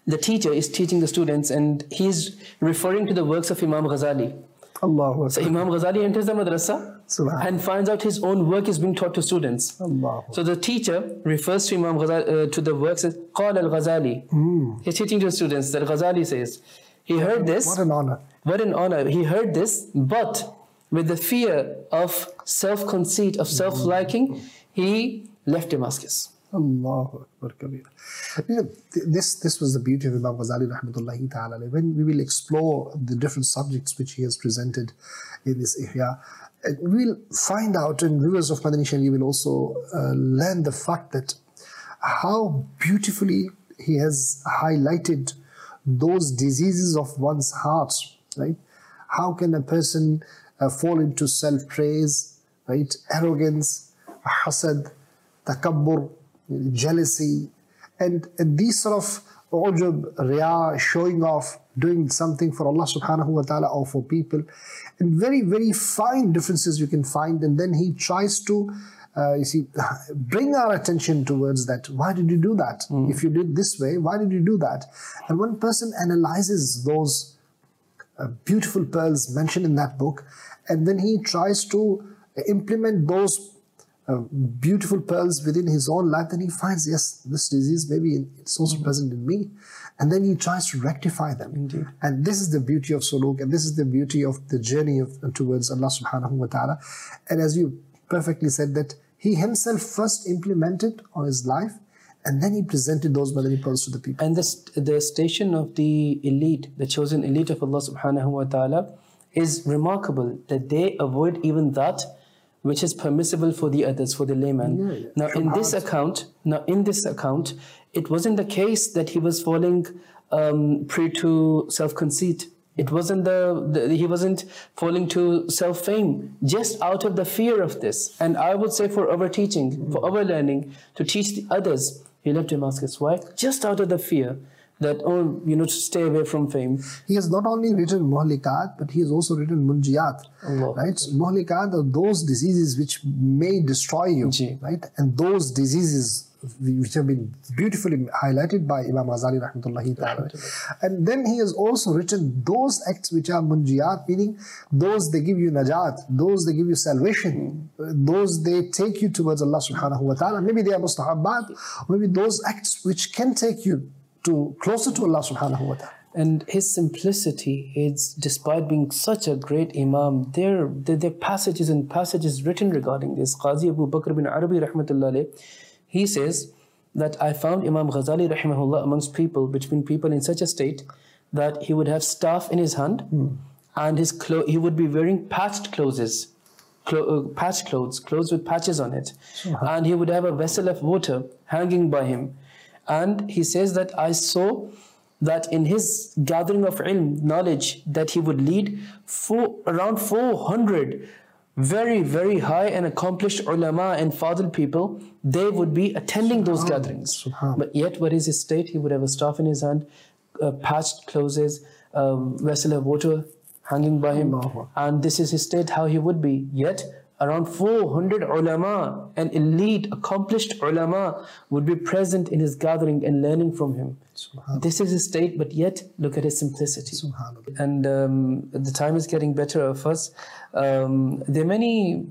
the teacher is teaching the students and he's referring to the works of Imam Ghazali. Allahu So Akbar. Imam Ghazali enters the madrasa Subhan. and finds out his own work is being taught to students. Allahu. So the teacher refers to Imam Ghazali, uh, to the works as Qala al-Ghazali. He's teaching to the students that Ghazali says. He heard this. What an honor. What an honor. He heard this, but with the fear of self-conceit, of self-liking, he left Damascus. Allahu Akbar Kabir. You know, th- this this was the beauty of Imam Ghazali rahmatullahi ta'ala. When we will explore the different subjects which he has presented in this Ihya, uh, we'll find out, and viewers of Madani Channel, you will also uh, learn the fact that how beautifully he has highlighted those diseases of one's heart, right? How can a person uh, fall into self-praise, right? Arrogance, hasad, takabbur, jealousy, and, and these sort of ujub, riya, showing off, doing something for Allah subhanahu wa ta'ala or for people, and very, very fine differences you can find. And then he tries to, uh, you see, bring our attention towards that. Why did you do that? Mm. If you did this way, why did you do that? And one person analyzes those uh, beautiful pearls mentioned in that book, and then he tries to implement those Uh, beautiful pearls within his own life, then he finds, yes, this disease, maybe it's also mm-hmm. present in me. And then he tries to rectify them. Indeed. And this is the beauty of suluk, and this is the beauty of the journey of, towards Allah subhanahu wa ta'ala. And as you perfectly said, that he himself first implemented on his life, and then he presented those Madani pearls to the people. And this, the station of the elite, the chosen elite of Allah subhanahu wa ta'ala, is remarkable, that they avoid even that which is permissible for the others, for the layman. Yeah, yeah. Now in this account, now in this account, it wasn't the case that he was falling um, prey to self-conceit. It wasn't the, the he wasn't falling to self-fame, just out of the fear of this. And I would say for our teaching, for our learning, to teach the others, he left Damascus. Why? Just out of the fear that, oh, you know, to stay away from fame. He has not only written Muhlikat, but he has also written Munjiyat. Allah. Right? Muhlikat are those diseases which may destroy you. Ji. Right? And those diseases which have been beautifully highlighted by Imam Ghazali rahmatullahi ta'ala. And then he has also written those acts which are Munjiyat, meaning those they give you najat, those they give you salvation, mm. those they take you towards Allah subhanahu wa ta'ala. Maybe they are mustahabbat, maybe those acts which can take you to closer to Allah subhanahu wa ta'ala. And his simplicity, is despite being such a great Imam, there, there, there are passages and passages written regarding this. Qazi Abu Bakr bin Arabi rahmatullah alayh, he says that I found Imam Ghazali rahimahullah amongst people, between people in such a state that he would have staff in his hand hmm. and his clo- he would be wearing patched clothes, clo- uh, patched clothes, clothes with patches on it. Uh-huh. And he would have a vessel of water hanging by him. And he says that I saw that in his gathering of ilm, knowledge, that he would lead four, around four hundred very, very high and accomplished ulama and fadil people. They would be attending those Subhan, gatherings. Subhan. But yet, what is his state? He would have a staff in his hand, uh, patched clothes, a vessel of water hanging by him. Allah. And this is his state, how he would be. Yet, around four hundred ulama and elite, accomplished ulama would be present in his gathering and learning from him. This is his state, but yet look at his simplicity. And um, the time is getting better of us. Um, there are many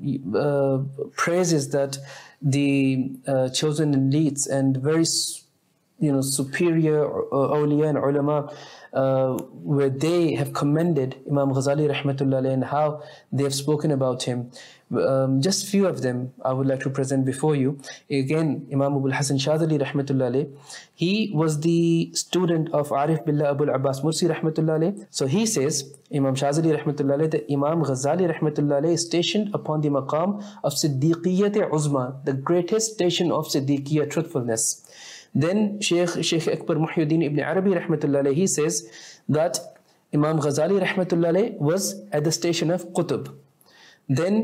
uh, praises that the uh, chosen elites and very, you know, superior uh, awliya and ulama, uh, where they have commended Imam Ghazali rahmatullah alayhi and how they have spoken about him. Um, just few of them I would like to present before you. Again, Imam Abul Hasan Shadhili rahmatullah alayh, he was the student of Arif Billah Abul Abbas Mursi rahmatullah alayh. So he says, Imam Shadhili rahmatullah alayh, that Imam Ghazali rahmatullah alayh is stationed upon the maqam of Siddiqiyyat Uzma, the greatest station of Siddiqiyya, truthfulness. Then Sheikh, Sheikh Akbar Muhyiddin Ibn Arabi rahmatullah alayh, he says that Imam Ghazali rahmatullah alayh was at the station of Qutb. Then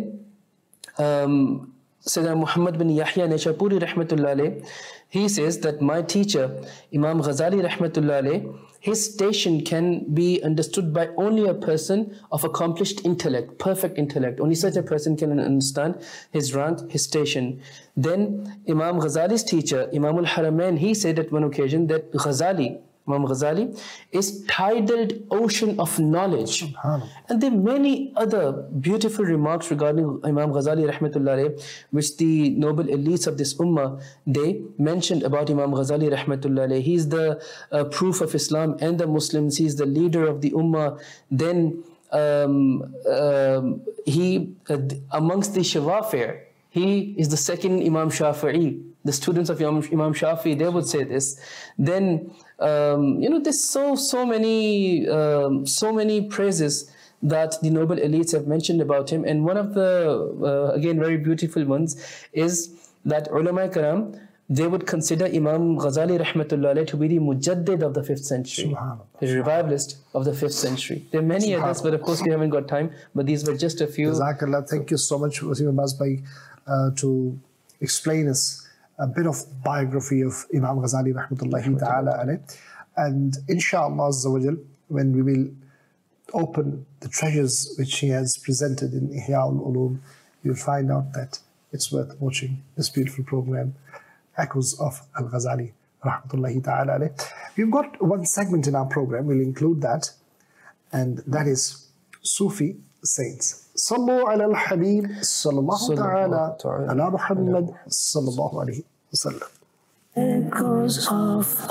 Um, Sayyidina Muhammad bin Yahya Nishapuri rahmatullah alayh, he says that my teacher, Imam Ghazali rahmatullah alayh, his station can be understood by only a person of accomplished intellect, perfect intellect. Only such a person can understand his rank, his station. Then Imam Ghazali's teacher, Imam al-Haramain, he said at one occasion that Ghazali, Imam Ghazali, is tidal ocean of knowledge. Subhanallah. And there are many other beautiful remarks regarding Imam Ghazali rahmatullah alayh, which the noble elites of this ummah, they mentioned about Imam Ghazali rahmatullah alayh. He is the uh, proof of Islam and the Muslims. He is the leader of the ummah. Then um, um, he, uh, amongst the Shawafi', he is the second Imam Shafi'i. The students of Imam, Imam Shafi'i, they would say this. Then, um, you know, there's so, so many, um, so many praises that the noble elites have mentioned about him. And one of the, uh, again, very beautiful ones is that ulama karam, they would consider Imam Ghazali rahmatullah alayh to be the mujaddid of the fifth century, the revivalist of the fifth century. There are many others, but of course we haven't got time. But these were just a few. Jazakallah. Thank you so much, Wasim Abbas Bhai, uh, to explain us a bit of biography of Imam Ghazali rahmatullahi ta'ala alayh. And inshallah azza wa jal, when we will open the treasures which he has presented in Ihya al-Ulum, you'll find out that it's worth watching this beautiful program, Echoes of Al-Ghazali rahmatullahi ta'ala alayh. We've got one segment in our program, we'll include that, and that is Sufi Saints. Sallu ala al-Habib sallallahu ta'ala ala Muhammad sallallahu alayhi wa sallam. Echoes of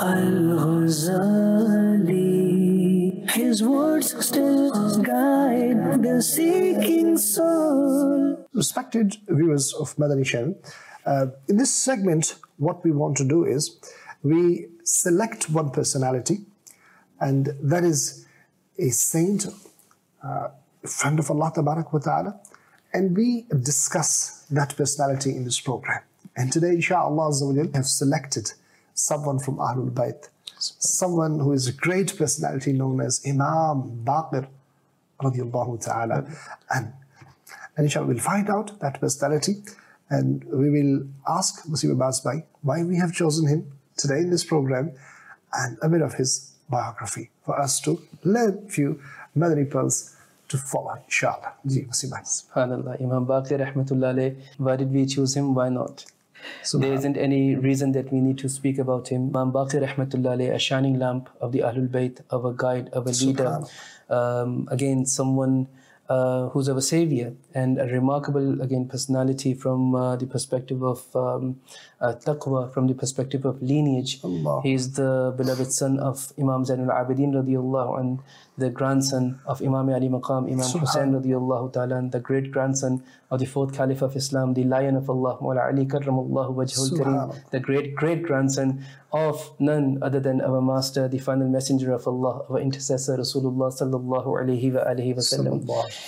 Al-Ghazali, his words still guide the seeking soul. Respected viewers of Madani Channel, uh, in this segment, what we want to do is we select one personality, and that is a saint, uh, friend of Allah Tabarak wa Ta'ala, and we discuss that personality in this program. And today, inshallah, we have selected someone from Ahlul Bayt, someone who is a great personality known as Imam Baqir radiallahu ta'ala. And, and inshallah, we'll find out that personality, and we will ask Wasim Abbas Bhai why we have chosen him today in this program, and a bit of his biography for us to learn a few Madani pearls to follow, inshallah. Ji, Wasim Bhai. SubhanAllah, Imam Baqir rahmatullah alayh, why did we choose him? Why not? There isn't any reason that we need to speak about him. Imam Baqir rahmatullah alayh, a shining lamp of the Ahlul Bayt, of a guide, of a leader. Um, again, someone uh, who's of a savior, and a remarkable, again, personality from uh, the perspective of um, uh, taqwa, from the perspective of lineage. Allah. He is the beloved son of Imam Zainul Abidin radiallahu anhu, the grandson of Imam Ali Maqam, Imam Hussain radiallahu ta'ala, and the great grandson of the fourth Caliph of Islam, the Lion of Allah, Mawla Ali karramallahu wajhul kareem, the great great grandson of none other than our master, the final messenger of Allah, our intercessor Rasulullah sallallahu alayhi wa alihi wa sallam.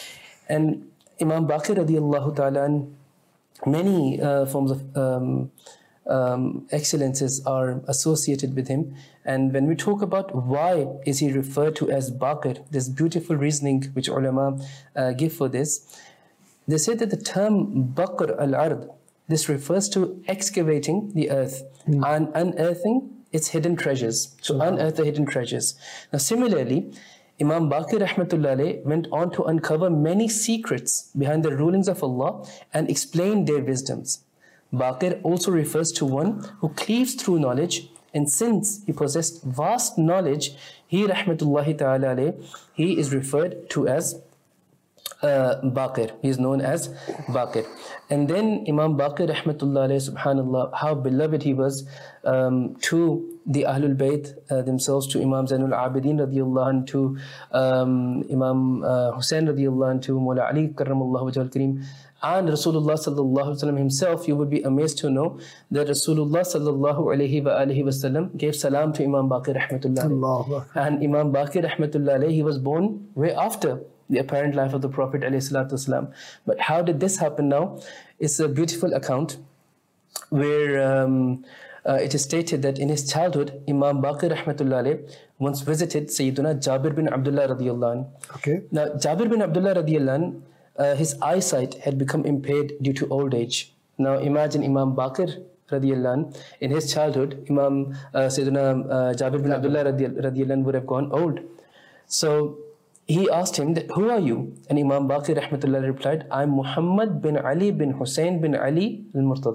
And Imam Baqir radiallahu ta'ala, many uh, forms of um, um, excellences are associated with him. And when we talk about why is he referred to as Baqir, this beautiful reasoning which ulama uh, give for this, they say that the term Baqr al-Ard, this refers to excavating the earth mm. and unearthing its hidden treasures, to mm-hmm. unearth the hidden treasures. Now similarly, Imam Baqir rahmatullah alayh went on to uncover many secrets behind the rulings of Allah and explain their wisdoms. Baqir also refers to one who cleaves through knowledge, and since he possessed vast knowledge, he rahmatullahi ta'ala alayh, he is referred to as uh, Baqir. He is known as Baqir. And then Imam Baqir rahmatullah alayh, subhanallah, how beloved he was um, to the Ahlul Bayt uh, themselves, to Imam Zainul Abidin radiallahu anhu, to um, Imam uh, Hussain radiallahu anhu, to Mawla Ali karramallahu wajhul kareem, and Rasulullah sallallahu alaihi wasallam himself. You would be amazed to know that Rasulullah sallallahu alaihi wa alihi wasallam gave salam to Imam Baqir rahmatullah alayh. And Imam Baqir rahmatullah alayh, he was born way after the apparent life of the Prophet alayhi salatu wasalam. But how did this happen now? It's a beautiful account where um, uh, it is stated that in his childhood, Imam Baqir rahmatullah alayh once visited Sayyiduna Jabir bin Abdullah radiallahu anhu. Okay. Now Jabir bin Abdullah radiallahu anhu, Uh, his eyesight had become impaired due to old age. Now imagine Imam Baqir radiallahu anh, in his childhood, Imam uh, Sayyidina uh, Jabir bin Abdullah radiallahu anh would have gone old. So he asked him, that, who are you? And Imam Baqir rahmatullah replied, I'm Muhammad bin Ali bin Hussain bin Ali al-Murtada.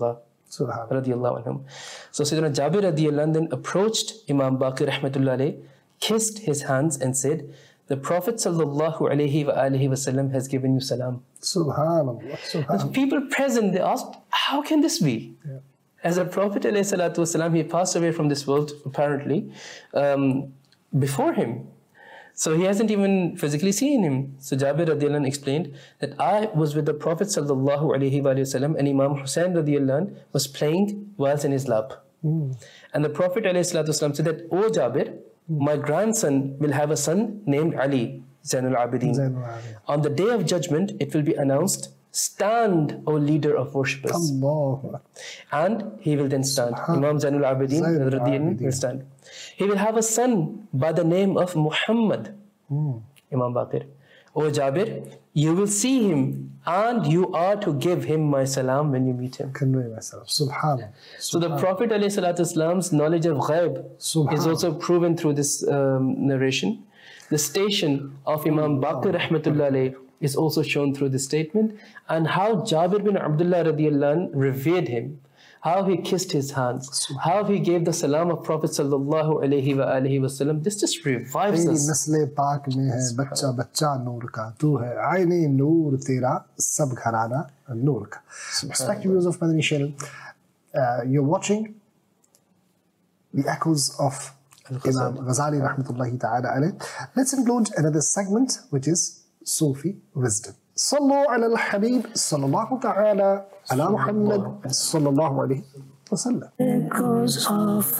Subhanallah. Radiallahu anhum. So Sayyidina Jabir radiallahu anhu then approached Imam Baqir rahmatullah alayh, kissed his hands and said, the Prophet sallallahu alayhi wa alihi wasallam has given you salam. Subhanallah. Subhanallah. People present, they asked, how can this be? Yeah. As the Prophet alayhi salatu wasalam, he passed away from this world apparently um, before him. So he hasn't even physically seen him. So Jabir radiallahu anh explained that I was with the Prophet sallallahu alayhi wa sallam and Imam Hussain radiallahu anh was playing whilst in his lap. Mm. And the Prophet alayhi salatu wasalam said that, O Jabir, my grandson will have a son named Ali, Zainul Abidin. Zainul Abidin. On the day of judgment, it will be announced, stand, O leader of worshippers. Allah. And he will then stand. Imam Zainul Abidin, Zainul Abidin will stand. He will have a son by the name of Muhammad. Mm. Imam Baqir. O Jabir, you will see him and you are to give him my salam when you meet him. Convey myself. Subhanallah. So the Prophet ﷺ's knowledge of ghaib is also proven through this um, narration. The station of Imam Baqir rahmatullah alayh is also shown through this statement, and how Jabir bin Abdullah radiallahu anh revered him, how he kissed his hands, how he gave the salam of Prophet sallallahu alayhi wa alihi wasallam. This just revives तेरी us. नस्ले पाक में है बच्चा बच्चा नूर का तू है आईने नूर तेरा सब घराना नूर का. Respected viewers of Madani Channel, uh, you're watching the echoes of Imam Ghazali rahmatullahi ta'ala alayh. Let's include another segment, which is Sufi wisdom. صلوا على الحبيب صلى الله تعالى على محمد صلى الله عليه وسلم. Echoes of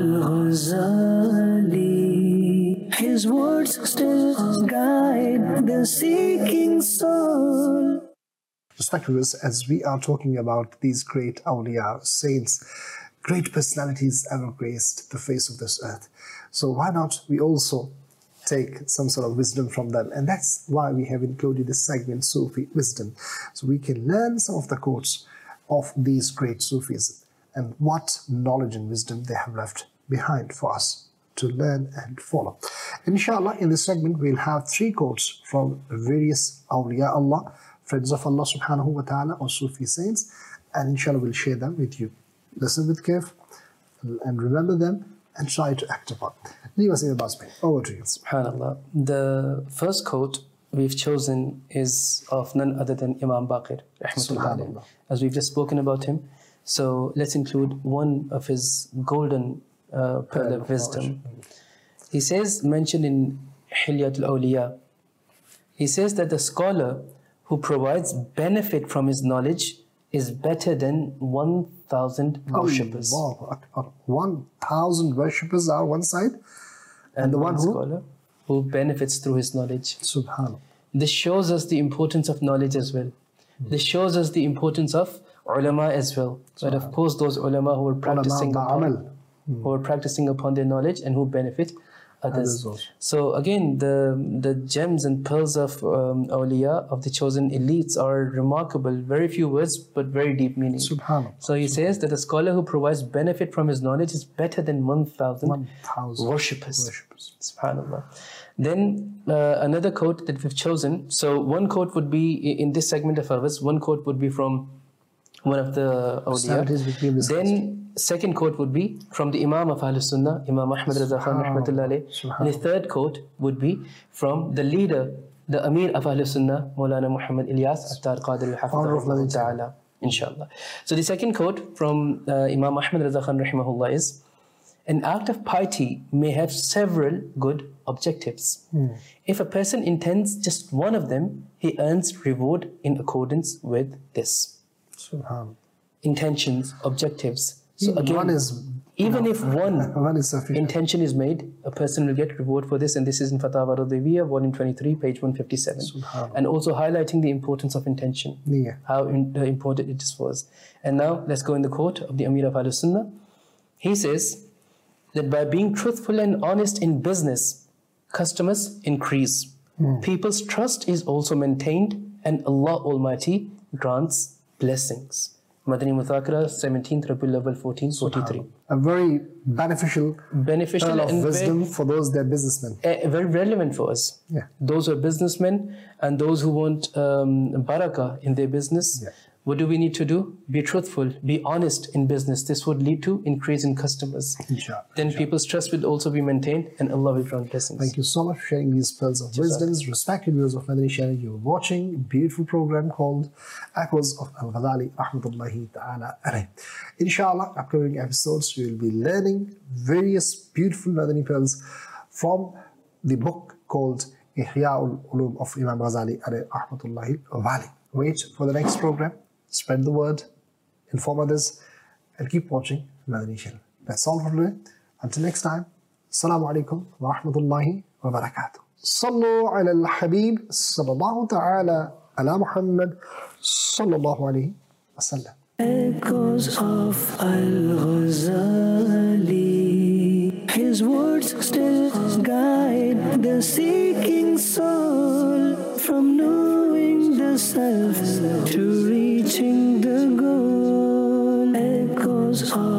Al-Ghazali, his words still guide the seeking soul. Respected viewers, as we are talking about these great awliya, saints, great personalities ever graced the face of this earth, so why not we also take some sort of wisdom from them? And that's why we have included this segment, Sufi wisdom, so we can learn some of the quotes of these great Sufis and what knowledge and wisdom they have left behind for us to learn and follow. Inshallah, in this segment we'll have three quotes from various awliya Allah, friends of Allah subhanahu wa ta'ala, or Sufi saints, and inshallah we'll share them with you. Listen with care and remember them and try to act upon. Leave us in your basement. Over to you. SubhanAllah. The first quote we've chosen is of none other than Imam Baqir rahmatullah alayh, as we've just spoken about him. So let's include one of his golden uh, pearl of wisdom. He says, mentioned in Hilyatul Awliya, he says that the scholar who provides benefit from his knowledge is better than one thousand worshippers. Allahu Akbar. one thousand worshippers are one side, and, And the one one who? scholar who benefits through his knowledge. Subhanallah. This shows us the importance of knowledge as well. This shows us the importance of ulama as well. But of course, those ulama who are practicing Ulama upon, ba'amal. who are practicing upon their knowledge and who benefit Others others. also. So again, the the gems and pearls of um, awliya, of the chosen elites, are remarkable. Very few words, but very deep meaning. Subhanallah. So he says that a scholar who provides benefit from his knowledge is better than one thousand one thousand worshippers. worshippers. Subhanallah. Then uh, another quote that we've chosen. So one quote would be i- in this segment of ours. One quote would be from one of the Personalities which we have awliya. discussed. Then second quote would be from the Imam of Ahlus Sunnah, Imam Ahmad Raza Khan rahmatullah alayh. And the third quote would be from the leader, the Amir of Ahlus Sunnah, Maulana Muhammad Ilyas Attar Qadri Founder of Hafidhahullah Ta'ala. Inshallah. So the second quote from uh, Imam Ahmad Raza Khan rahimahullah is, an act of piety may have several good objectives. If a person intends just one of them, he earns reward in accordance with this. Subhanallah. Intentions, objectives. So Even again, one is even if one one is sufficient. intention is made, a person will get reward for this, and this is in Fatawa Radawiyya, volume twenty-three, page one fifty-seven. Subhanallah. And also highlighting the importance of intention, Yeah. how in, uh, important it is for us. And now let's go in the quote of the Amir of Ahlus Sunnah. He says that by being truthful and honest in business, customers increase. People's trust is also maintained, and Allah Almighty grants blessings. Madani Mudhakara, seventeenth Rabiul Awwal, fourteen forty-three. A very beneficial Beneficial pearl of and wisdom for those that are businessmen. very, uh, very relevant for us. Yeah. Those who are businessmen and those who want um, barakah in their business, Yeah. What do we need to do? Be truthful, be honest in business. This would lead to increase in customers. Inshallah. Then Inshallah. people's trust will also be maintained and Allah will grant blessings. Thank you so much for sharing these pearls of wisdoms. Respected viewers of Madani Channel, you're watching a beautiful program called Echoes of Al-Ghazali, rahmatullahi ta'ala alayh. Inshallah, upcoming episodes, we will be learning various beautiful Madani pearls from the book called Ihya'ul Ulum of Imam Ghazali alayhi rahmatullahi wali. Wait for the next program. Spread the word, inform others, and keep watching Madani Channel. That's all for today. Until next time, Assalamu alaikum wa rahmatullahi wa barakatuh. Sallu ala al-Habib sallallahu ta'ala ala Muhammad sallallahu alayhi wa sallam. Echoes of Al-Ghazali, his words still guide the seeking soul from knowing the self to reaching the goal. Echoes of